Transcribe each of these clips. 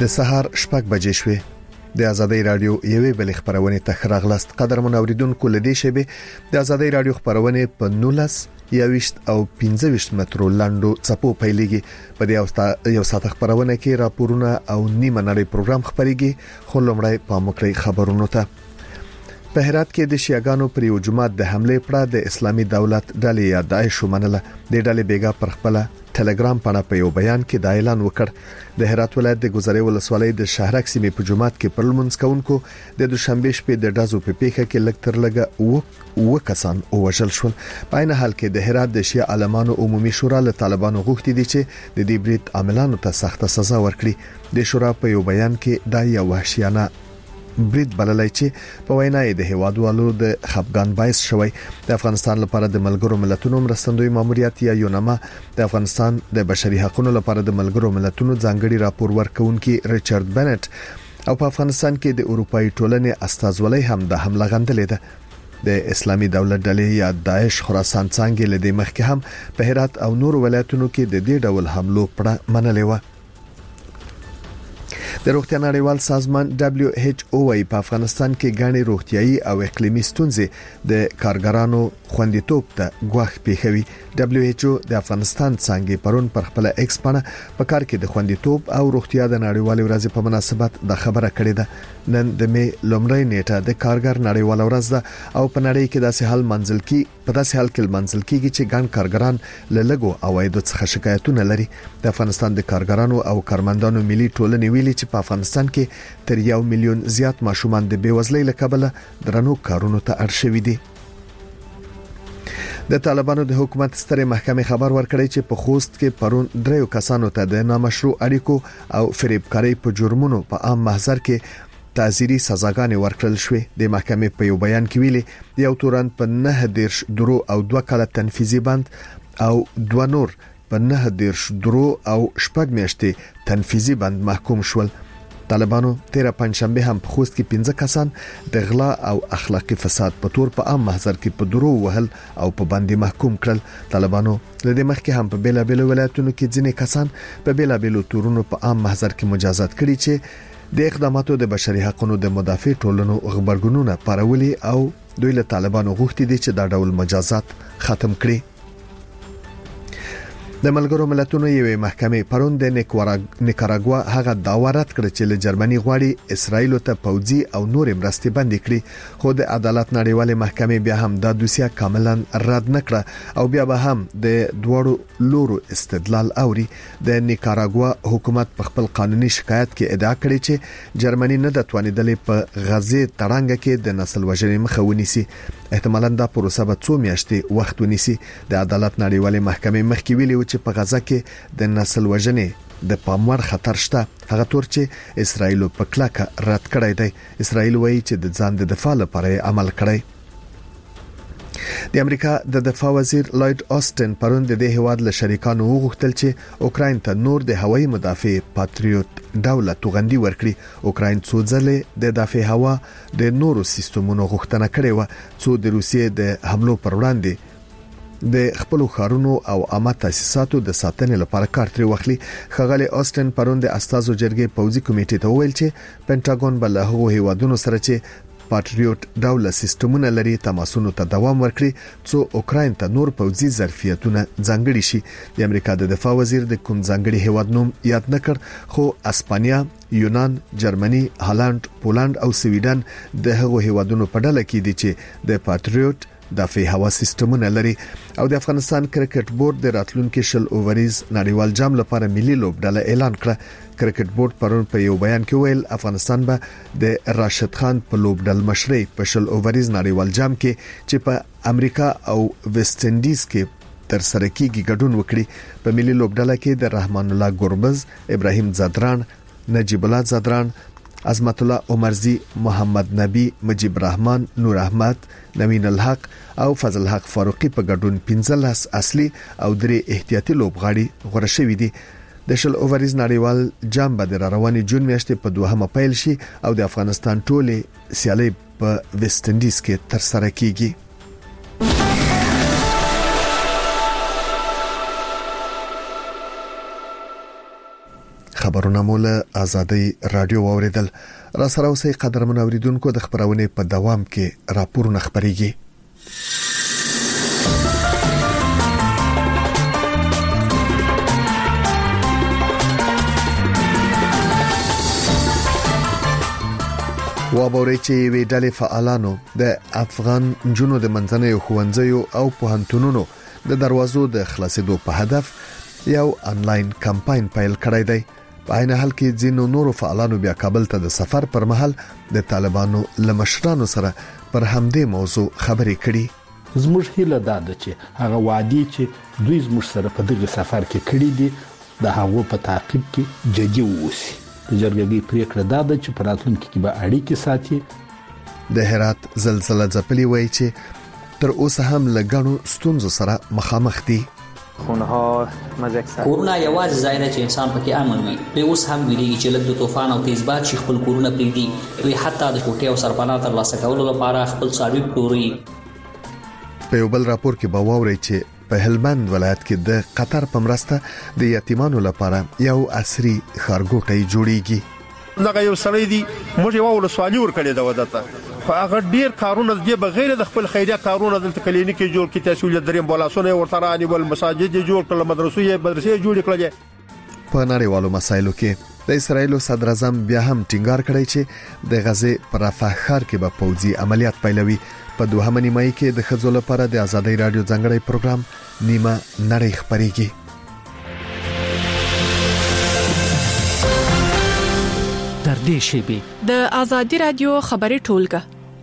د سهار 6 بجې شوې. د ازادۍ رادیو یوې بل خبرونه ته راغلاست. قدرمن اوریدونکو لدې شبه د ازادۍ رادیو خبرونه په 19 یاوشت او 15 مترو لاندو چپو پیلېږي. په دې یو ساعت خبرونه کې راپورونه او نیمه نړۍ پروګرام خبريږي. خو لومړی په مکرې خبرونو ته. په هرات کې د شیعاګانو پر یو جماعت د حمله پړه د اسلامي دولت ډلې یا داعش ومنله. د ډلې بیګا پر خپل ټلګرام پاڼه په یو بیان کې دا اعلان وکړ. د هرات ولایت د گذرې ولسوالۍ د شهرک سیمې په جماعت کې پر لمونځ کوونکو د دوشنبه شپې د ډازو په پیښه کې لکتر لګه او کسان وژل شول. په عین حال کې د هرات د شیعه عالمانو عمومي شورا له طالبانو غوښتي دي چې د دې برید عاملانو ته سخت سزا ورکړي. د شورا په یو بیان کې دا یو وحشیانه برید بللای چې په وینا د هیوادوالو د خفګان باعث شوی. د افغانستان لپاره د ملګرو ملتونو مرستندوی ماموریت یا یونما د افغانستان د بشري حقوقو لپاره د ملګرو ملتونو ځانګړي راپور ورکونکي ریچارډ بنټ او په افغانستان کې د اروپאי ټولنې استازولۍ هم د حمله غندلې ده. د اسلامي دولت ډلې یا داعش خراسان څنګه لدې مخکې هم په هرات او نور ولایتونو کې د دې ډول حملو پړه منلې و. د روغتیا نړیوال سازمان WHO وايي په افغانستان کې غاڼې روغتيایي او اقلیمي ستونزې د کارګرانو خوندیتوب ته ګواښ پیښوي. WHO د افغانستان څنګه پرون پر خپل ایکس باندې په کار کې د خوندیتوب او روغتیا د نړیوال ورځ په مناسبت د خبره کړې ده. نن د می لومړی نیټه د کارګر نړیوال ورځ ده او په نړۍ کې داسې حال منځل کیږي چې ګڼ کارګران له لګو اوایدو څخه شکایتونه لري. د افغانستان د کارګرانو او کارمندانو ملي ټولنې ویلي چې په افغانستان کې تر 1 میلیون زیات ماشومان د بیوزلۍ له کبله درنو کارونو ته اړ شوي دي. د طالبانو د حکومت سترې محکمې خبر ورکړی چې په خوست کې پرون 3 کسانو ته د نامشروع اړیکو او فریبکاری په جرمونو په عام محضر کې تعزیري سزاګانې ورکړل شوې. د محکمې په یو بیان کې ویلي یو تورن په 9 درو او 2 کاله تنفيذي بند او 2 نور په 9 درو او 6 میاشتې تنفيذي بند محکوم شول. طالبانو 13 پنځشنبه هم په خوست کې 15 کسان د غلا او اخلاقی فساد په تور په عام محضر کې په درو وهل او په باندې محکوم کړل. طالبانو لدې مخکې هم په بیلابیلو ولایتونو کې ځینې کسان په بیلابیلو تورونو په عام محضر کې مجازات کړي چې د اقداماتو د بشري حقوقو د مدافع ټولنو خبرګونونه پارولي او دوی له طالبانو غوښتي دي چې دا ډول مجازات ختم کړي. د ملګرو ملتونو یوې محکمې پرون د نیکاراګوا هغه داوا رد کړ چې له جرمني غواړي اسرایل ته پوځي او نور مرستې بندي کړي. خو د عدالت نړیوالې محکمې بیا هم دا دوسیه کاملا رد نکړه او بیا به هم د دوړو لورو استدلال اوري. د نیکاراګوا حکومت په خپل قانوني شکایت کې ادعا کړې چې جرمني نه د توانیدلې په غزې تړانګ کې د نسل وژنې مخه ونیسي. احتمالاً دا پروسه به 2 میاشتې وخت ونیسي. د عدالت نړیوالې محکمې مخکې ویلي و چې په غزه کې د نسل وژنې د پاموړ خطر شته. هغه تور چې اسرایل په کلکه رد کړی دی. اسرایل وایي چې د ځان د دفاع لپاره عمل کړی. د امریکا د دفاع وزیر لوید آستن پرون د دې هواد له شریکانو وغوښتل چې اوکراین ته نور د هوایي مدافع پاتریوت دولت توغندي ورکړي. اوکراین څو ځله د دفاع هوا د نورو سیستمونو غوښتنه کړې و څو د روسیې د حملو پر وړاندې د خپل خارونو او عامه تاسیساتو د ساتنې لپاره کار تر وخلي. خغلی آستن پرون د استازو جرګې پوځي کمیټې ته ویل چې پینټاګون بل هغه هیوادونو سره چې پاتریوت دولت سیستمونه لري تماسونو ته دوام ورکړي څو اوکراین ته نور پوځي ظرفیتونه ځانګړي شي. د امریکا د دفاع وزیر د کوم ځانګړي هیواد نوم یاد نکړ خو اسپانیا، یونان، جرمني، هالند، پولند او سویډن د هغو هیوادونو په ډله کې دي چې د پاتریوت دفاعي هوا سیستمونه لري. او د افغانستان کرکټ بورډ د راتلونکو شل اووریز نړیوال جام لپاره ملي لوبډله اعلان کړه. کرکټ بورډ پرون په یو بیان کې ویل افغانستان به د راشد خان په لوبډل مشرۍ په شل اووریز نړیوال جام کې چې په امریکا او ویسټ انډیز کې تر سره کېږي ګډون وکړي. په ملي لوبډله کې د رحمان الله ګوربز، ابراهیم زادران، نجیب الله زادران، عظمت الله عمرزی، محمد نبی، مجيب رحمان، نور احمد، نوین الحق او فضل الحق فاروقی په ګډون 15 اصلي او 3 احتیاطي لوبغاړي غوړه شوې دي. د شل اووریز نړیوال جام به د رواني جون میاشتې په 2 پیل شي او د افغانستان ټوله سیالي په ویسټ انډیز کې تر سره کیږي. خبرونه مول آزادۍ رادیو اوریدل. را سره اوسې قدرمن اوریدونکو د خبرونه په دوام کې راپورونه خبريږي. وابوري چې وی ډلې فعالانو د افغان جنو د منځنۍ ښوونځیو او پوهنتونونو د دروازو د خلاصېدو په هدف یو انلاین کمپاین پیل کړی دی. په عین حال کې ځینو نورو فعالانو بیا کابل ته د سفر پر مهال د طالبانو لمشرانو سره پر همدې موضوع خبرې کړي. زموږ هیله ده چې هغه وعده چې دوی زموږ سره په دغه سفر کې کړی دي د هغه په تعقیب کې جدي ووسی. د جرګې پریکړه ده چې په راتلونکي کې به اړیکې ساتي. د هرات زلزلہ ځپلي وایي چې تر اوسه هم لګڼو ستونزو سره مخامخ دي. خونها مزکسر کورونا یوازې ځای نه چې انسان پکې امن وي. په اوس هم ویلي چې لږ د طوفان او تیز باد شي خپل کورونه پریږدي. دوی حتی د کوټې او سرپناه ترلاسه کولو لپاره خپل څاروي پلوري. په یو بل راپور کې به واورئ چې په هلمند ولایت کې د قطر په مرسته د یتیمانو لپاره یو عصري ښارګوټی جوړیږي. دغه یو سړی دی موږ یو ولسوالي ورکړې ده ودته خو هغه ډیر کارونه دی بغیر د خپل خیریه کارونه د کلینیک جوړ کړي تحصیل دریم بولاسونه ورته راني ول مساجد جوړ کړل مدرسې جوړ کړل. په نړیوالو مسایلو کې د اسرایل صدر اعظم بیا هم ټینګار کړی چې د غزه پر رفح ښار کې به پوځي عملیات پیلوي. په دوهمه نیمه کې د خځو لپاره د آزادۍ رادیو ځانګړی پروګرام نیمه نړۍ خبريږي. در دې شیبه د آزادۍ رادیو خبري ټولګه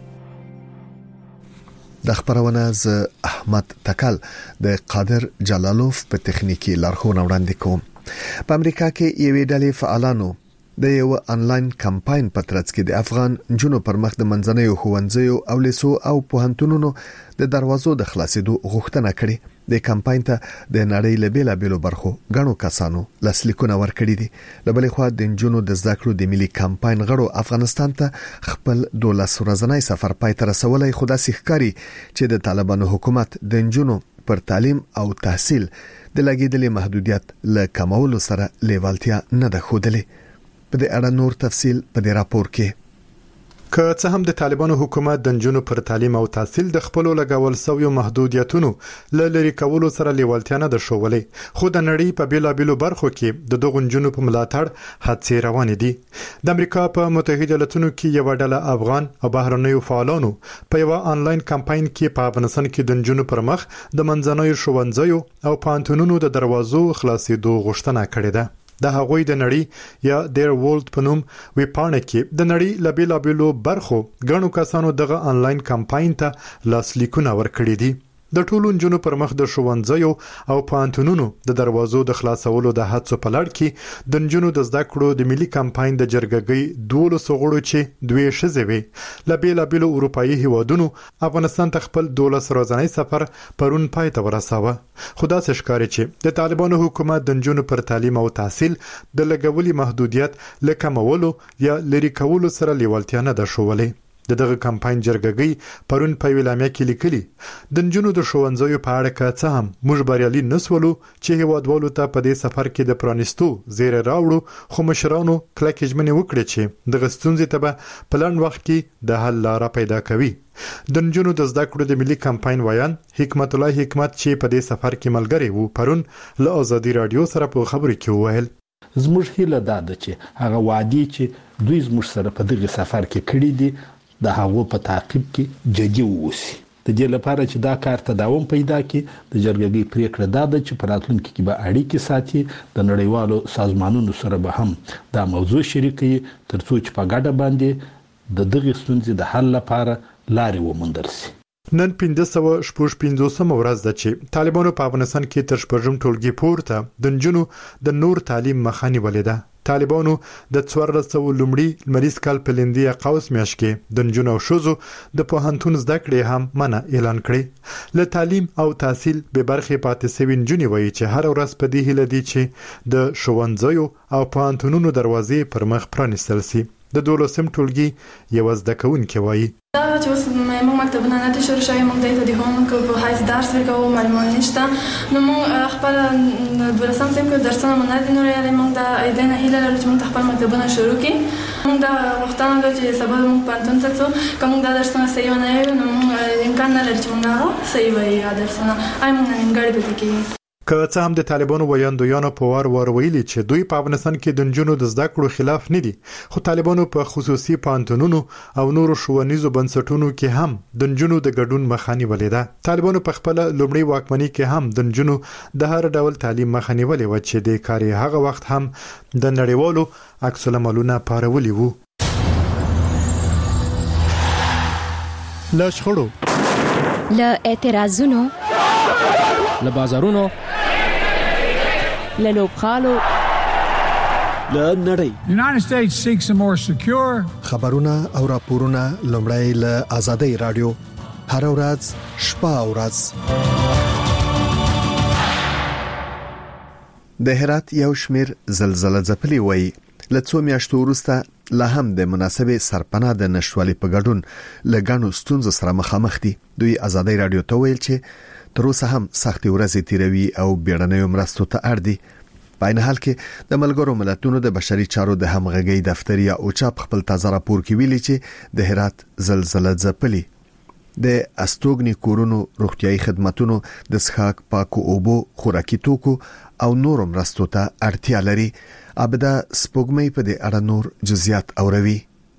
د خبرونه ز احمد تکل د قادر جلالوف په تخنیکی لارښوونه وړاندې کوم. په امریکا کې یوې ډلې فعالانو د یو انلاین کمپاین په ترڅ کې د افغان جنو پر مخ د منځنۍ ښوونځیو او لیسو او پوهنتونونو د دروازو د خلاصېدو غوښتنه کړې. د کمپاین ته د نړۍ له بیلابېلو برخو غنو کسانو لاسلیکونه ورکړي دي. له بلې خوا د جنو د زده کړو د ملي کمپاین غړو افغانستان ته خپل 12 ورځنی سفر پای ته رسولای. خو دا ښکاري چې د طالبانو حکومت د جنو پر تعلیم او تحصیل د لګیدلې محدودیت له کمولو سره لیوالتیا نه ده ښودلې. په دې اړه نور تفصیل په دې راپور کې. که څه هم د طالبانو حکومت د جنونو پر تعلیم او تحصیل د خپل لګول سویو محدودیتونو لری کولو سره لیوالتیا نه ده شوولې، خو د نړۍ په بیلابېلو برخو کې د دغو جنونو په ملاتړ هڅې روانې دي. د امریکا په متحده ایالاتونو کې یو ډله افغان او بهرنیو فعالانو په یو انلاین کمپاین کې په افغانستان کې د جنونو پر مخ د منځنوي ښوونځیو او پوهنتونونو د دروازو خلاصېدو غوښتنه کړې ده. د هغوی د نړۍ یا دیر ورلد په نوم ویبپاڼه کې د نړۍ لبیلابلو برخو غنو کسانو دغه انلاین کمپاین ته لاسلیکونه ورکړي دي. د ټولو جنونو پر مخ د ښوونځیو او پوهنتونونو د دروازو د خلاصولو د هڅو په لړ کې د جنونو د زده کړو د ملي کمپاین د جرګګۍ 12 غړو چې دوی شزوي لبیلابلو اروپאי هیوادونو افغانستان ته خپل 12 ورځنی سفر پرون پای ته ورساوه. خدا څخه چې د طالبانو حکومت د جنونو پر تعلیم او تحصیل د لګولي محدودیت لکمولو یا لری کولو سره لیوالتیا نه ده شوولې. دغه کمپاین جرګګۍ پرون په ویلامیا کې لیکلي د جنونو د ښوونځیو په اړه که څه هم موږ بریالي نسولو چې هیوادوالو ته په دې سفر کې د پرانستو زیر راوړو، خو مشرانو کلک ژمنه وکړه چې د غستونځي ته په پلان وخت کې د حل لاره پیدا کوي. د جنونو د زده کړو د ملي کمپاین ویان حکمت الله حکمت چې په دې سفر کې ملګری وو پرون له آزادۍ رادیو سره په خبرو کې وویل زموږ هیله ده چې هغه وعده چې دوی زموږ سره په دغه سفر کې کړی دي د هغه په تعقیب کې جدي ووسی. د دې لپاره چې دا کار تداوم پیدا کړي د جرګې پریکړه ده چې په راتلونکي کې به اړیکې ساتي. د نړیوالو سازمانونو سره به هم دا موضوع شریکي ترڅو چې په ګډه باندې د دغه ستونزې د حل لپاره لارې وموندل شي. نن 1555 ورځ ده چې طالبانو په افغانستان کې تر شپږم ټولګي پورته د جنونو د نور تعلیم مخاني ولیده. طالبانو د 1400 لومړي لمریز کال په لندي قوس میاشت کې د جنونو او شوزو د پوهنتون زده کړې هم منع اعلان کړي. له تعلیم او تحصیل به برخه پاتې سوي جنونې وایي چې هر ورځ په دې هله دي چې د ښوونځیو او پوهنتونونو دروازې پر مخ پرانیستل شي. د 12 ټولګي یو زده کوونکی وایي دا چې اوس موږ مکتبونه نه دي شروع شوي، موږ ته د هومورک په حیث درس ورکوو، معلومات نشته. نو موږ خپل 12 صنف کې درسونه مو نه دي نور یادې، موږ د ایدې نه هیله لرو چې موږ خپل مکتبونه شروع کړو. موږ دا غوښتنه ده چې سبا موږ پوهنتون ته ځو، که موږ دا درسونه صحیح ونه وایو نو موږ امکان نه لري چې موږ هغه صحیح وایو درسونه، آی موږ نیمګړي پاتې کېږو. که څه هم د طالبانو ویاندویانو په وار ویلي چې دوی په افغانستان کې د نجونو د زده کړو خلاف نه دي، خو طالبانو په خصوصي پوهنتونونو او نورو ښوونیزو بنسټونو کې هم د نجونو د ګډون مخه نیولې ده. طالبانو په خپل لومړی واکمنۍ کې هم د نجونو د هر ډول تعلیم مخه نیولې و چې د کاري هغه وخت هم د نړیوالو عکس العملونه پارولي وو. له شخړو، له اعتراضونو، له بازارونو، له لوبغالو، له نړۍ. United States seeks a more secure. خبرونه او راپورونه لومړی له آزادۍ رادیو هر ورځ شپه او ورځ. د هرات یو شمیر زلزلې ځپلي وای له څو میاشتو وروسته لا هم د مناسبې سرپناه د نشوالي په ګډون لګانو ستونزو سره مخامخ دي. دوی آزادۍ رادیو ته ویل چې تر اوسه هم سختي ورځې تیروي او بیړنیو مرستو ته اړ دي. په عین حال کې د ملګرو ملتونو د بشري چارو د همغږي دفتر یا اوچا خپل تازه راپور کې ویلي چې د هرات زلزلې ځپلي د استوګني کورونو، روغتيایي خدماتونو، د څښاک پاکو اوبو، خوراکي توکو او نورو مرستو ته اړتیا لري. ابدا سپوږمۍ په دې اړه نور جزئیات اوروي.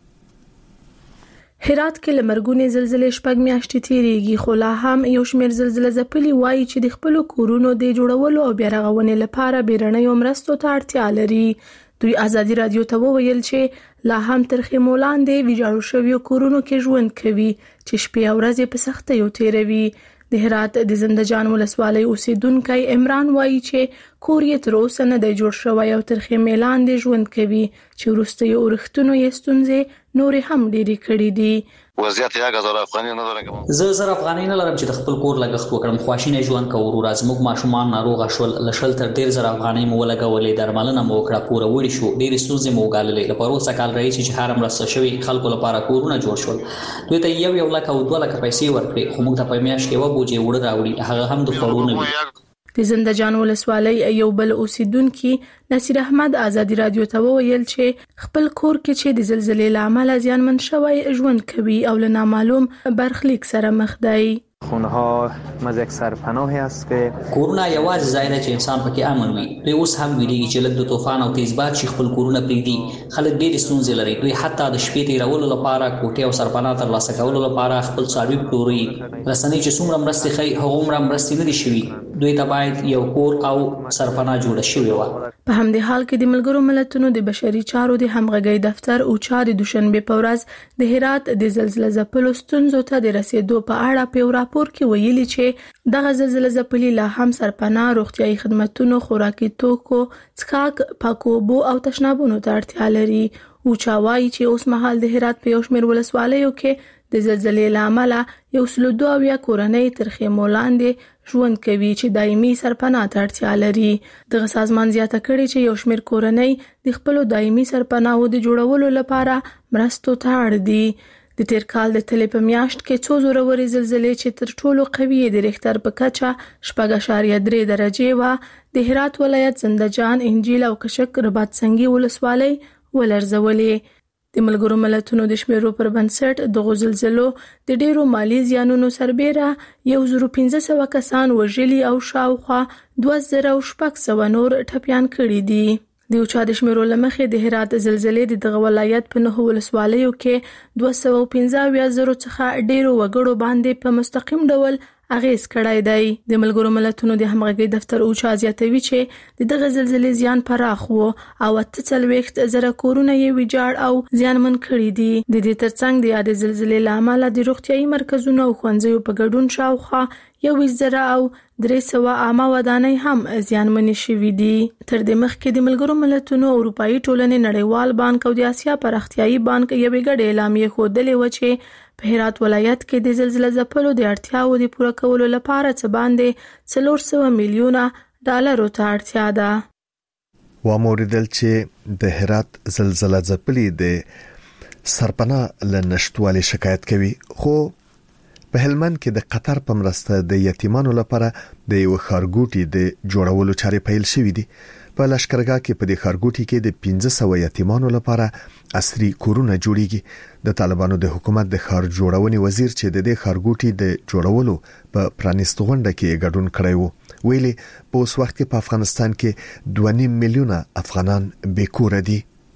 هرات کې لمرګونې زلزلې شپږ میاشتې تیریږي، خو لا هم یو شمېر زلزلې ځپلي وایي چې د خپل کورونو د جوړولو او بیا رغونې لپاره بیرنیو مرستو ته اړتیا لري. دوی آزادي رادیو ته وویل چې لا هم تر خیمو لاندې ویجاړو شویو کورونو کې ژوند کوي چې شپې او ورځې په سختیو تیروي. د هرات د زنده‌جان ولسوالۍ اوسیدونکو عمران وایي چې کور یې تر اوسه نه دی جوړ شوی او تر خیمې لاندې ژوند کوي چې وروسته یې ورښتونو یې ستونزې نورې هم ډېرې کړې دي. وضعیت یې 1000 افغانۍ نه درکم. زه 1000 افغانۍ نه لرم چې د خپل کور لګښت وکړم. خواشینه ژوند کوو. ورځ موږ ماشومان ناروغه شول، لشل تر 1000 افغانۍ مو ولګولې، درملنه مو وکړه، پوره وړي شو، ډېرې ستونزې مو وګاللې. لپاره اوسه کال راځي چې هر مرسته شوی خلکو لپاره کورونه جوړ شول. دوی ته 1 لک او 2 لک پیسې ورکړي، خو موږ ته په میاشت کې و بوجي وړ راوړي، هغه هم د خورونه وي. د زنده‌جان ولسوالۍ یو بل اوسیدونکو نصیر احمد آزادي رادیو ته وویل چې خپل کور کې چې د زلزلې لامل زیانمن شوی ژوند کوي او له نامعلوم برخلیک سره مخ دی. خونه‌ها از یک سرپناهی است که کورونه یوازې ځای دی چې انسان پکې امن وي. دوی اوس هم ویلي چې لږ د طوفان او تیز باد چې خپل کورونه پرېږدي. خلک ډېرې ستونزې لري. دوی حتی د شپې تیرولو لپاره کوټې او سرپناه ترلاسه کولو لپاره خپل څاروي پلوري. رسنۍ چې څومره مرستې ښیي هغه عمره مرستې نه دي شوي. دوی ته باید یو کور او سرپناه جوړه شوې وه. په همدې حال کې د ملګرو ملتونو د بشري چارو د همغږي دفتر اوچا د دوشنبه په ورځ د هرات د زلزلې ځپلو ستونزو ته د رسیدو په اړه په راپور کې ویلي چې دغه زلزلې ځپلي لا هم سرپناه، روغتيایي خدماتونو، خوراکي توکو، څښاک پاکو اوبو او تشنابونو ته اړتیا لري. اوچا وایي چې اوس مهال د هرات په یو شمېر ولسوالیو کې د زلزلې لامل یو سلو 2 کورنۍ تر خیمو لاندې ژوند کوي چې دایمي سرپناه ته اړتیا لري. دغه سازمان زیاته کړي چې یو شمېر کورنۍ د خپل دایمي سرپناهو د جوړولو لپاره مرستو ته اړ دي. د تیر کال د تلې په میاشت کې څو زوروري زلزلې چې تر ټولو قوي د ریختر په کچه 4.3 درجه و د هرات ولایت زنده‌جان، انجیل او کشک رباط سنگي ولسوالۍ ولرزولې. د ملګرو ملتونو د شمیرو پر بنسټ د زلزلو د ډیرو مالی زیانونو سربېره 1500 کسان وژلي او شاوخوا 2600 نور ټپيان کړي دي. د اوچا د شمیرو لمخې د هرات زلزلې د دغه ولایت په 9 ولسوالیو کې 215,000 څخه ډیرو وګړو باندې په مستقیم ډول اغیز کړای دی. د ملګرو ملتونو د همغږي دفتر اوچا زیاتوي چې دغه زلزلې زیان پراخ وو او 48,000 کورونه یې ویجاړ او زیانمن کړي دي. د دې ترڅنګ د یاد زلزلې لامل د روغتيایي مرکزونو او ښوونځیو په ګډون شاوخوا 1,000 او 300 عامه ودانۍ هم زیانمنې شوې دي. تر دې مخکې د ملګرو ملتونو، اروپאי ټولنې، نړیوال بانک او د آسیا پراختیایي بانک یو ګډ اعلامیه خوده و چې په هرات ولایت کې د زلزلې ځپلو د اړتیاو د پوره کولو لپاره څه باندې 400 میلیونه ډالر ته اړتیا ده. و موریدل چې د هرات زلزلې ځپلي د سرپناه لنشټوالي شکایت کوي خو په هلمند کې د قطر په مرسته د یتیمانو لپاره د یو خارګوټي د جوړولو چارې پیل شوې دي په لشکرګاه کې په دې خارګوټي کې د 1500 یتیمانو لپاره عصري کورونه جوړیږي د طالبانو د حکومت د خار جوړونې وزیر چې د دې خارګوټي د جوړولو په پرانیست غونډه کې ګډون کړی وو ویلي په اوس وخت کې په افغانستان کې 2.5 میلیونه افغانان بیکور دي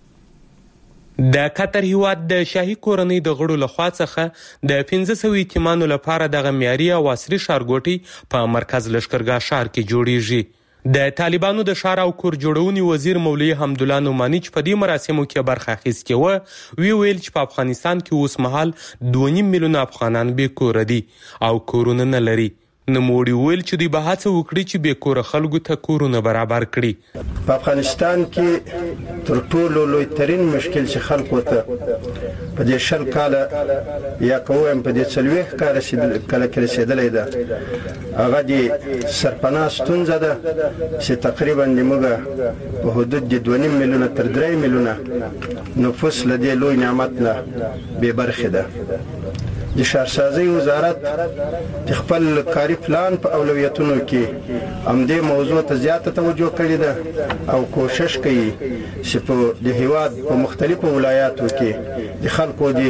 د قطر هیواد د شاهي کورنۍ د غړو لخوا څخه د 1500 یتیمانو لپاره د معیاري او عصري ښارګوټي په مرکز لشکرګاه ښار کې جوړیږي د طالبانو د ښار او کور جوړونې وزیر مولوي حمدالله نعماني چې په دې مراسمو کې برخه اخیستې و ویل چې په افغانستان کې اوس مهال 2.5 میلیونه افغانان بیکور دي او کورونه نه لري نموړي ویل چې دوی به هڅه وکړي چې بیکور خلکو ته کورونه برابر کړي په افغانستان کې تر ټولو لوی ترين مشکل چې خلکو ته په دې شل کاله یا کوم په دې څلويخ کال کله کې رسیدلې ده هغه دې سرپناه ستونزه ده چې تقریبا موږ په حدود 2.5 میلیونه تر 3 میلیونه نفوس لدې لوی نعمت نه به برخه ده د شهرسازي وزارت خپل کاری پلان په اولویتونو کې همدې موضوع ته زیاته توجه کړې ده او کوشش کوي چې په د هیواد په مختلفو ولایاتو کې د خلکو د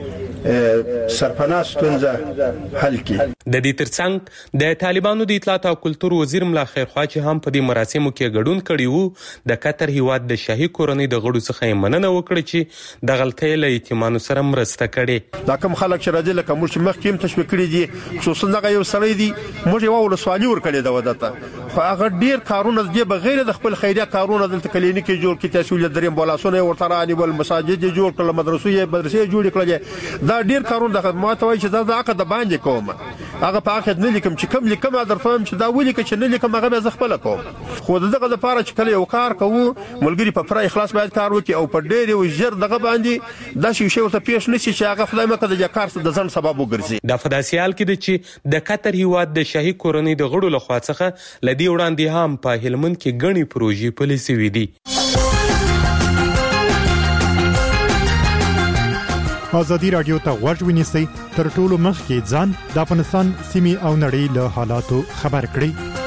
سرپناه ستونزه حل کړي د دې ترڅنګ د طالبانو د اطلاعات او کلتور وزیر ملا خیرخوا چې هم په دې مراسمو کې ګډون کړي وو د قطر هیواد د شاهي کورنۍ د غړو څخه مننه وکړه چې د غلطۍ له یتیمانو سره مرسته کړي دا کوم خلک چې راځي لکه موږ مخکې تشویق کړي دي خصوصا دغه یو سړی دی موږ یو ولسوالي ورکړي دا ودته خو هغه ډیر کارونه دی بغیر د خپل خیریه کارونه د کلینیکي جوړ کړي تحصیل دریم بولاسونه ورته راني ول مساجد جوړ کړل مدرسې جوړ کړل دا ډیر کارونه د ماته وایي چې دا عقد باندې کوم هغه په اخر نه لیکم چې کوم لیکم درته چې دا ولي چې نه لیکم هغه به خپل کوم خو دغه لپاره چې کله یو کار کوو ملګری په فرای اخلاص باید کار وکړي او په ډیر یو ژر دغه باندې دا شی ورته پیښ نشي چې هغه خدای مکه د کار د ځن سبب وګرځي د فداسیال کې د قطر هیواد د شاهي کورنۍ د غړو لخوا څخه لدی وړاندې هم په هلمند کې غني پروژې پلي شوې دي ازادي رادیو ته غوږ ونیسئ تر ټولو مخکې ځان د افغانستان سیمې او نړۍ له حالاتو خبر کړئ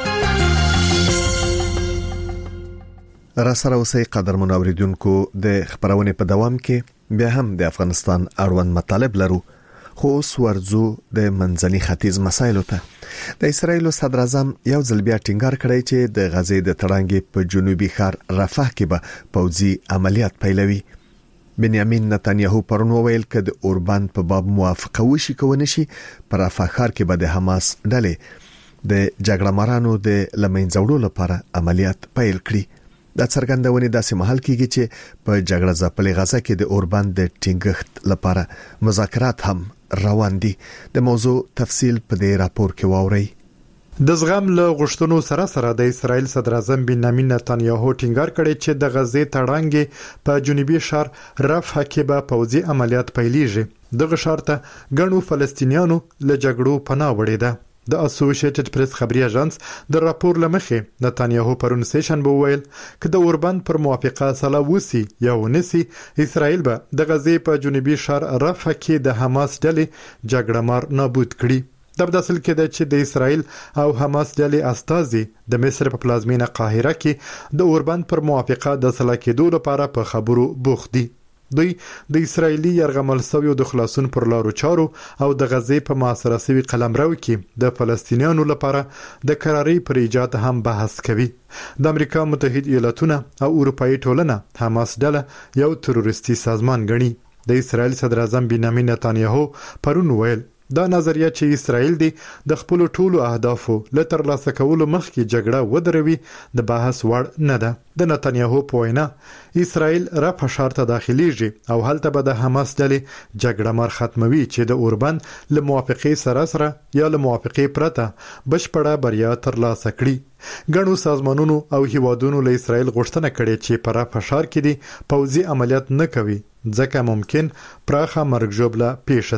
را سره اوسئ قدرمن اوریدونکو د خبرونه په دوام کې بیا هم د افغانستان اړوند مطالب لرو خو اوس ورځو د منځني ختیځ مسایلو ته د اسرایل صدر اعظم یو ځل بیا ټینګار کړی چې د غزې د تړانګې په جنوبي ښار رفح کې به پوځي عملیات پیلوي بنیامین نتانیاهو پرون وویل چې د اوربان په باب موافقه وشي کونه شي پر رفح ښار کې به د حماس ډلې د جګړه مارانو د لمنځوړو لپاره عملیات پیل کړي دا څرګندونه داسې محل کېږي چې په جګړه ځپلې غزه کې د اوربان د ټینګښت لپاره مذاکرات هم روان دي د موضوع تفصیل په دې راپور کې واورئ د زغم له غشتونو سره د اسرایل صدر اعظم بنیامین نتانیاهو ټینګار کړی چې د غزې تړانګې په جنوبي ښار رفح کې به پوځي عملیات پیلېږي دغه ښار ته ګڼو فلسطینیانو له جګړو پناه وړي ده د اسوسییټډ پریس خبري اژانس د راپور لمخې نتانیاهو پرون سیشن وویل چې د اوربان پر موافقه سره وسی یا ونسی اسرایل به د غزې په جنوبي ښار رفح کې د حماس ډلې جګړه مار نابود کړي د بداسل کې د چې د اسرایل او حماس ډلې استازي د مصر په پلازمینه قاهره کې د اوربان پر موافقه د صلاح کېدو لپاره په خبرو بوخت دي دوی د اسرایلی يرغمل سویو د خلاصون پر لارو چارو او د غزې په معاصره سوي قلمرو کې د فلسطینیانو لپاره د قراري پر ایجاد هم بحث کوي د امریکا متحده ایالاتونه او اروپאי ټولنه حماس ډله یو تروریستي سازمان ګڼي د اسرایل صدر اعظم بنیامین نتانیاهو پرون ویل دا نظریه چې اسرایل دی د خپل ټولو اهدافو لتر لاسه کولو مخکې جګړه ودروي د بحث وړ نه ده د نتانیاهو په وینا اسرایل رفح ښار ته داخليږي او هلته به د حماس ډلې جګړه مار ختموي چې د اوربان له موافقې سره یا له موافقې پرته بشپړه بریا تر لاسه کړي ګڼو سازمانونو او هیوادونو له اسرایل غوښتنه کړې چې په رفح ښار کې دي پوځي عملیات نه کوي ځکه ممکن پراخه مرګ ژوبله پیښ شي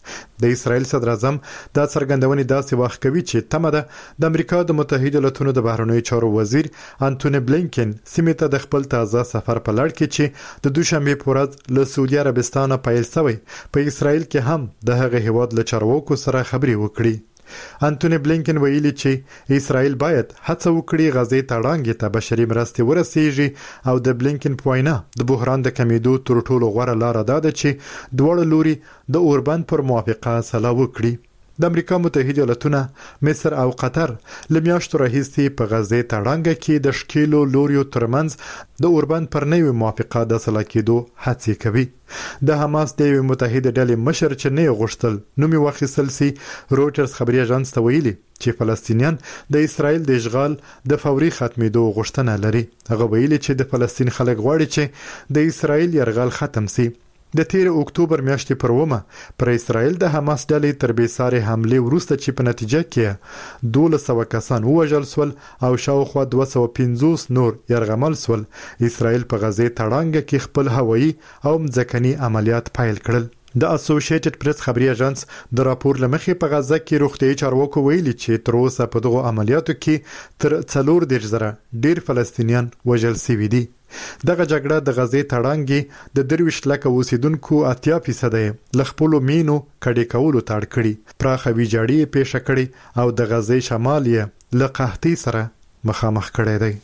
د اسرایل صدر اعظم دا څرګندونې داسې وخت کوي چې تمه ده د امریکا د متحده ایالاتونو د بهرنیو چارو وزیر انټونی بلینکن سیمې ته د خپل تازه سفر په لړ کې چې د دوشنبه په ورځ له سعودي عربستان پیل شوی په اسرایل کې هم د هغه هیواد له چارواکو سره خبرې وکړي. انټونی بلینکن ویلي چې اسرائیل باید هڅه وکړي غزې ته وړاندې ته بشري مرستې ورسیږي او د بلینکن په وینا د بحران د کمیدو تر ټولو غوره لار ده چې دواړه لوري د اوربند پر موافقه سلا وکړي. د امریکا متحده ایالاتونه، مصر او قطر لمیاشتو راهیسې په غزې ته وړاندې کې د شکیلو لوریو ترمنځ د اوربند پر نوې موافقه د سلا کېدو هڅې کوي. د حماس د متحده ډلې مشر چې نه غوښتل نومي واخیستل سي، رويټرز خبري اژانس ته ویلي چې فلسطینیان د اسرائیل د اشغال د فوري ختمېدو غوښتنه لري. هغه ویلي چې د فلسطین خلک غواړي چې د اسرائیل یرغل ختم شي. د 13 اکتوبر میاشتې پر ومه پر اسرائیل د حماس ډلې تر بیسارې حمله وروسته چې په نتیجه کې 1200 کسان ووژل شول او شاوخوا 250 نور یرغمل شول. اسرائیل په غزې تړانګه کې خپل هوایي او مځکني عملیات پیل کړل. د اسوسییټډ پریس خبري اژانس د راپور لمخې په غزه کې روغتیايي چارواکو ویلي چې تر اوسه په دغه عملیاتو کې تر 4,000 ډیر فلسطینیان وژل شوي دي. دغه جګړه د غزې تړانګې د 23 لک اوسیدونکو 80% ل خپل مینو کډې کولو تاړ کړي. پراخه ویجاړي پیښه کړي او د غزې شمال یې له قحطۍ سره مخامخ کړی دی.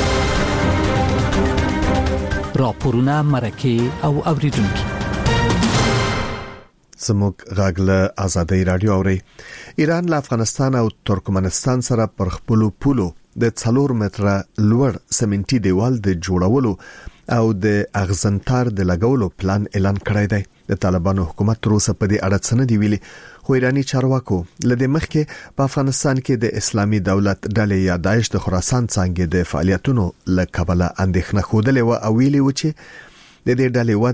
راپورونه مرکه او اوریدونکو زموږ غاګله آزادۍ رادیو اوري. ایران له افغانستان او ترکمنستان سره پر خپل پولو د 4 متره لوړ سمنټي دیوال د جوړولو او د اغزنتار د لګولو پلان اعلان کړی دی. د طالبانو حکومت تر اوسه په دې اړه څه نه دی ویلي، خو ایرانی چارواکو لدې مخکې په افغانستان کې د اسلامي دولت ډلې یا داعش د خراسان څنګه د فعالیتونو لکبله اندېښنه خوده و او ویلي و چې د دې ډلې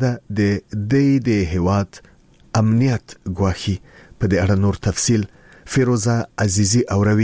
وده د هیواد امنیت ګواخي. په دې اړه نور تفصيل فیروزه عزیزی اوروي.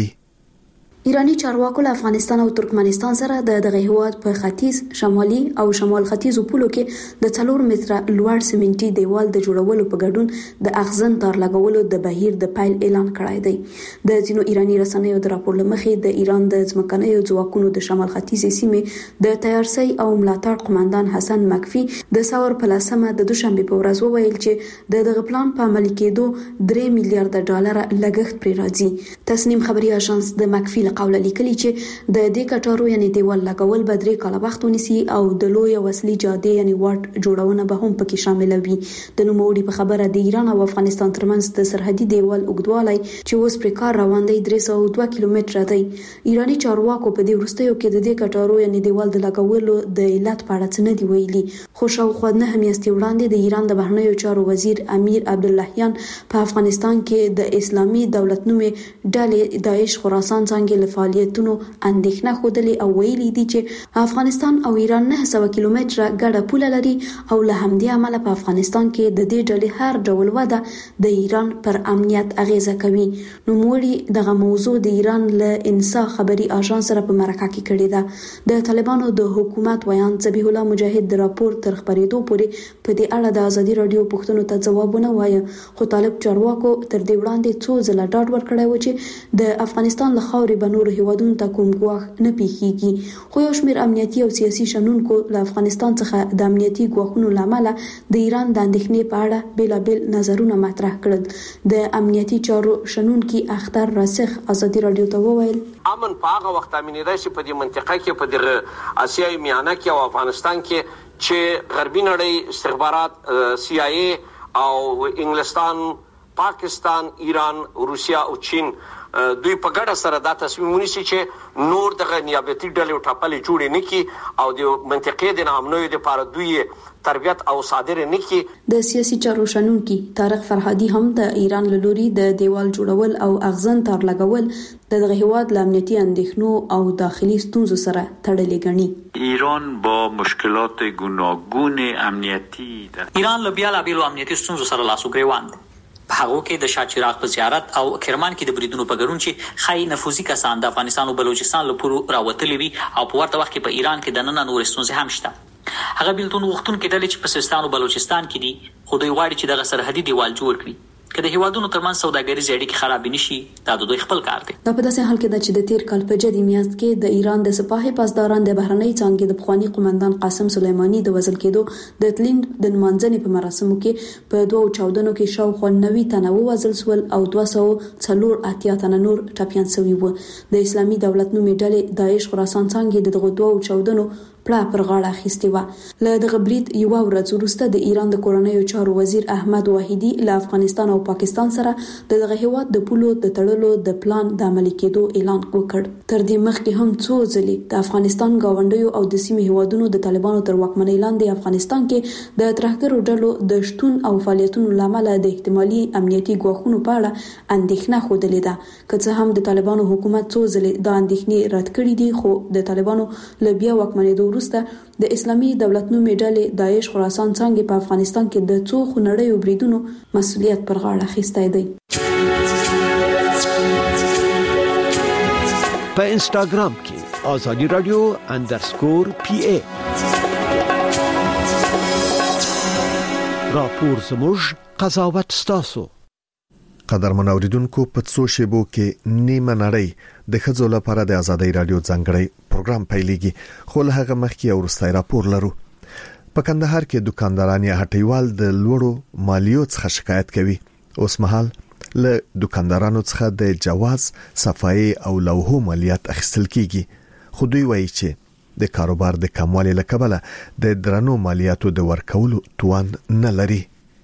ایرانی چارواکو له افغانستان او ترکمنستان سره د دغه هیواد په ختیځ، شمالي او شمال ختیځ پولو کې د 4 متره لوړ سمنټي دیوال د جوړولو په ګډون د اغزن تار لګولو د بهیر د پیل اعلان کړی دی. د ځینو ایرانی رسنیو د راپور لمخې د ایران د ځمکنیو ځواکونو د شمال ختیځ سیمې د تیارسي او ملاتړ قومندان حسن مکفي د ثور په لسمه د دوشنبه په ورځ وویل چې دغه پلان په عملي کېدو 3 میلیارډ ډالر لګښت پرې راځي. تسنیم خبري اژانس د مکفي قوله لیکلي چې د دې کټارو یعنی دیوال لګول به 3 کاله وخت ونیسي او د لوی وسلې جاده یعنی واټ جوړونه به هم پکې شامل وي. د نوموړي په خبره د ایران او افغانستان ترمنځ د سرحدي دیوال اوږدوالی چې اوس پر کار روان دی 302 کیلومتره دی. ایرانی چارواکو په دې وروستیو کې د دې کټارو یعنی دیوال د لګولو د علت په اړه څه نه دی ویلي، خو شاوخوا 9 میاشتې وړاندې د ایران د بهرنیو چارو وزیر امیر عبداللهیان په افغانستان کې د اسلامي دولت نومې ډلې داعش خراسان څنګه فعالیتونو اندېښنه خوده او ویلي دي چې افغانستان او ایران 900 کیلومتره ګډه پوله لري او له همدې امله په افغانستان کې د دې ډلې هر ډول وده د ایران پر امنیت اغیزه کوي. نوموړي دغه موضوع د ایران له انسا خبري اژانس سره په مرکه کې کړې ده. د طالبانو د حکومت ویان ذبیح الله مجاهد د راپور تر خبرېدو پورې په دې اړه د ازادي رادیو پوښتنو ته ځوابونه وایي، خو طالب چارواکو تر دې وړاندې څو ځله ډاډ ورکړی و چې د افغانستان له خاورې بنور هیوادونو ته کوم ګواښ نه پیښیږي. خو یو شمېر امنیتي او سیاسي شنونکو له افغانستان څخه د امنیتي ګواښونو لامل د ایران د اندېښنې په اړه بیلابل نظرونه مطرح کړل. د امنیتي چارو شنونکي اختر راسخ ازادي رادیو ته وویل امن په هغه وخت امنیدای شي په دې منطقه کې په دغه آسیای میانه کې او افغانستان کې چې غربي نړۍ استخبارات سی آی ای او انګلستان، پاکستان، ایران، روسیا او چین دوی په ګډه سره دا تصمیم ونیسي چې نور دغه نیابتي ډلې ټاپلې جوړې نه کړي او د منطقې د نامنوي لپاره دوی تربیت او صادره نه کړي. د سیاسي چارو شنونکي طارق فرهادي هم د ایران له لوري د دیوال جوړول او اغزن تار لګول دغه هیواد له امنیتي اندېښنو او داخلي ستونزو سره تړلې ګڼي. ایران با مشکلات گوناگون امنیتی ایران له بیلابیلو امنیتي ستونزو سره لاس او ګریوان دی. په هغه کې د شاچراغ په زیارت او کرمان کې د بریدونو په ګډون چې خای نفوذي کسان د افغانستان او بلوچستان له پورو راوتلي وي او په ورته وخت کې په ایران کې د نن نور ستونزې هم شته. هغه بیلتون وختون کې د چې په سیستان او بلوچستان کې دي، خو دوی غواړي چې دغه سرحدي دیوال جوړ کړي. که د هیوادونو ترمنځ سوداګریزې اړیکې خراب نشي دا د دوی خپل کار دی. دا په داسې حال کې ده چې د تیر کال په جدي میاشت کې د ایران د سپاهي پاسداران د بهرنۍ څانګې د پخوانی قومندان قاسم سلیمانی د وژل کېدو د تلین د نمانځنې په مراسمو کې په 2 چاودنو کې شاوخوا 90 تنه وژل شول او 280 تنه نور ټپيان شوي وو. د اسلامي دولت نومي ډلې داعش خراسان څانګې د دغه 2 چاودنو پړه پر غاړه اخیستې و. له دغه برید یو ورځ وروسته د ایران د کورنیو چارو وزیر احمد واحدی له افغانستان او پاکستان سره دغه هیواد د پولو د تړلو د پلان د عملي کېدو اعلان وکړ. تر دې مخکې هم څو ځلې د افغانستان گاونډیو او د سیمې هیوادونو د طالبانو تر واکمنۍ لاندې افغانستان کې د ترهګرو ډلو د شتون او فعالیتونو لامل د احتمالي امنیتي ګواښونو په اړه اندېښنه خوده ده. که څه هم د طالبانو حکومت څو ځلې د اندېښنې رد کړې دي خو د طالبانو له بیا واکمنېدو وروسته د اسلامي دولت نومي ډلې داعش خراسان څانګې په افغانستان کې د څو خونړیو بریدونو مسؤلیت پر غاړه اخیستی دی. په انستاګرام کې آزادي رادیو _PA راپور زموږ قضاوت ستاسو. قدرمن اوریدونکو په څو شیبو کې نیمه نړۍ د ښځو لپاره د آزادۍ رادیو ځانګړی پروګرام پیلېږي خو له هغه مخکې وروستی راپور لرو. په کندهار کې دکانداران یا هټیوال د لوړو مالیو څخه شکایت کوي. اوس مهال له دکاندارانو څخه د جواز، صفایي او لوحو مالیات اخیستل کیږي خو دوی وایي چې د کاروبار د کموالي له کبله د درنو مالیاتو د ورکولو توان نه لري.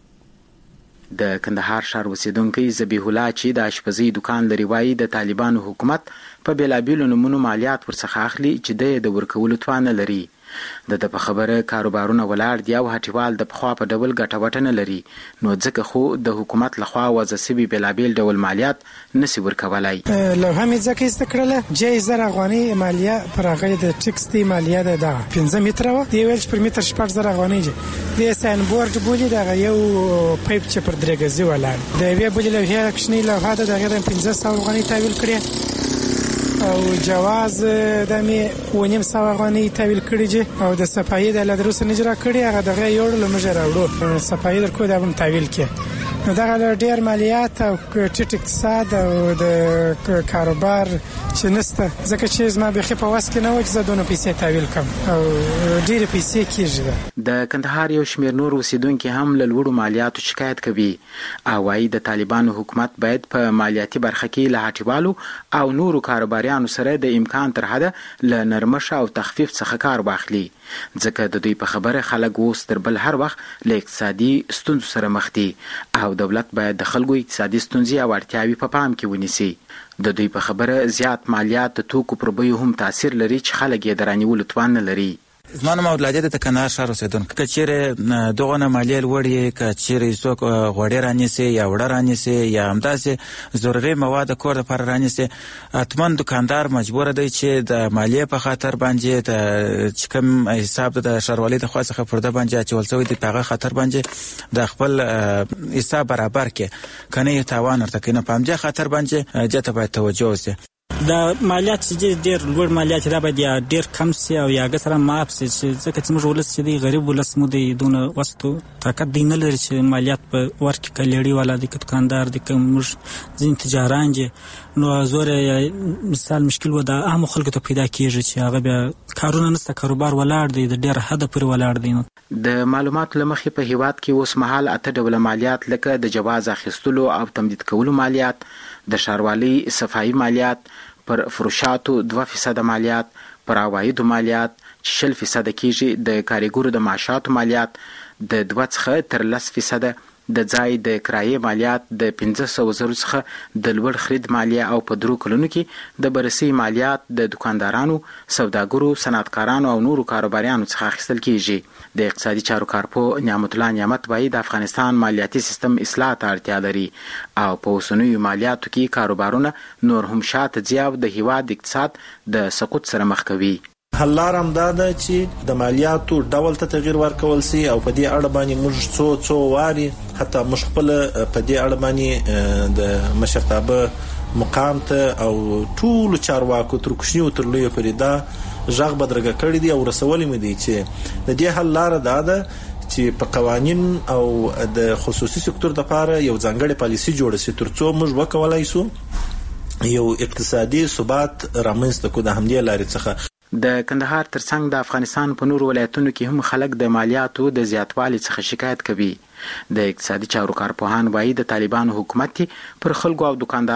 د کندهار ښار اوسیدونکي ذبیح الله چې د اشپزي دکان لري وایي د طالبانو حکومت په بیلابیلو نمونو مالیات ورڅخه اخلي چې د ورکولو توان نه لري. د په خبره کاروبارونه ولاړ دي او هټیوال د پخوا په ډول ګټه نه لري نو ځکه خو د حکومت لخوا وضع سوي بیلابیل ډول مالیات نسی ورکولای. لو هم ځکه استکړه جای زر افغاني مالیه پر هغه د ټیکس دی مالیه ده 15 متره و دی ویل پر متر 4000 افغاني دی ساين بورډ بولی دا یو پایپ چې پر درګزي ولاړ دی وی بولی له هغه کښنی له هغه دغه 1500 افغاني تحویل کړی او جواز د می ونیم سو افغاني تحویل کړی دي او د صفایي د لدروس نجرا کړی هغه دغه یو له مجره وړو صفایي در کو د تحویل کې دغه ډیر مالیات او ټیټ اقتصاد او د کاروبار چې نسته ځکه چې زما به خپه واس کې نه و چې زدونه پیسې تحویل کم او ډیر پیسې کیږي. د کندهار یو شمیر نور اوسیدونکو هم له لوړو مالیاتو شکایت کوي او وايي د طالبانو حکومت باید په مالیاتي برخه کې له هټیوالو او نورو کاروباریانو سره د امکان تر حده له نرمش او تخفیف څخه کار واخلي ځکه د دوی په خبره خلک اوس تر بل هر وخت له اقتصادي ستونزو سره مخ دي او دولت باید د خلکو اقتصادي ستونزې او اړتیاوې په پام کې ونیسي. د دوی په خبره زیات مالیات د توکو پر بیو هم تاثیر لري چې خلک یې درانیولو توان نه لري. زما نوم اولادې د کندهار ښار اوسیدونکی که چیرې دغه مالیه لوړ یې که چیرې څوک غوړې رانیسي یا وړه رانیسي یا همداسې ضروري مواد کور دپاره رانیسي حتما دکاندار مجبوره دی چې د مالیې په خاطر باندې د چې کوم حساب د ښاروالۍ د خوا څخه پرده باندې اچول شوی دی په هغه خاطر باندې د خپل حساب برابر کړي که نه یې تاوان ورته کوي. نو په همدې خاطر باندې دې ته باید توجه وشي. د مالیات چې ډېر لوړ مالیات دا باید یا ډېر کم شي او یا سره معاف شي چې ځکه چې موږ ولس چې دی غریب ولس مو دی دونه وستو طاقت دی نه لري چې مالیات په ورکړي کلیړي والا دی دکاندار دی که موږ ځین تجاران دي نو زور مثال مشکل و د عام خلکو ته پیدا کیږي چې هغه بیا کارونه نشته کاروبار ولاړ دی د ډېر حد پورې ولاړ دی. د معلوماتو له مخې په هیواد کې اوس مهال 8 ډوله مالیات لکه د جواز اخیستلو او تمدید کولو مالیات، د ښاروالۍ صفایي مالیات، پر فروشاتو 2% مالیات، پر عوایدو مالیات 60% کیږي، د کارګرو د معاشاتو مالیات د 2 څخه تر 10%، د ځای د کرایې مالیات د 500,000 څخه د لوړ خرید مالیه او په 3 کلونو کې د بررسي مالیات د دکاندارانو، سوداګرو، صنعتکارانو او نورو کاروباریانو څخه اخیستل کیږي. د اقتصادي چارو کارپوه نعمت الله نعمت وايي د افغانستان مالیاتي سیستم اصلاح ته اړتیا لري او په اوسنیو مالیاتو کې کاروبارونه نور هم شاته ځي او د هیواد اقتصاد د سقوط سره مخ کوي. حل لار هم دا ده چې د مالیاتو ډول ته تغییر ورکول سي او په دې اړه باندې موږ څو واري حتی موږ خپل په دې اړه باندې د مشرتابه مقام ته او ټول چارواکو تر کوچنیو تر لویو پرې دا ژغ بدرګه کړی دی او رسولې مې دي چې د دې حل لار دا ده چې په قوانين او د خصوصي سکتور لپاره یو ځانګړی پالیسي جوړه شي ترڅو موږ وکولای شو یو اقتصادي ثبات رامنځته کړو د همدې لارې څخه. د کندهار ترڅنګ د افغانستان په نورو ولایتونو کې هم خلک د مالیاتو د زیاتوالي څخه شکایت کوي. د اقتصادي چارو کارپوهان وایي د طالبانو حکومت پر خلکو او دکاندارانو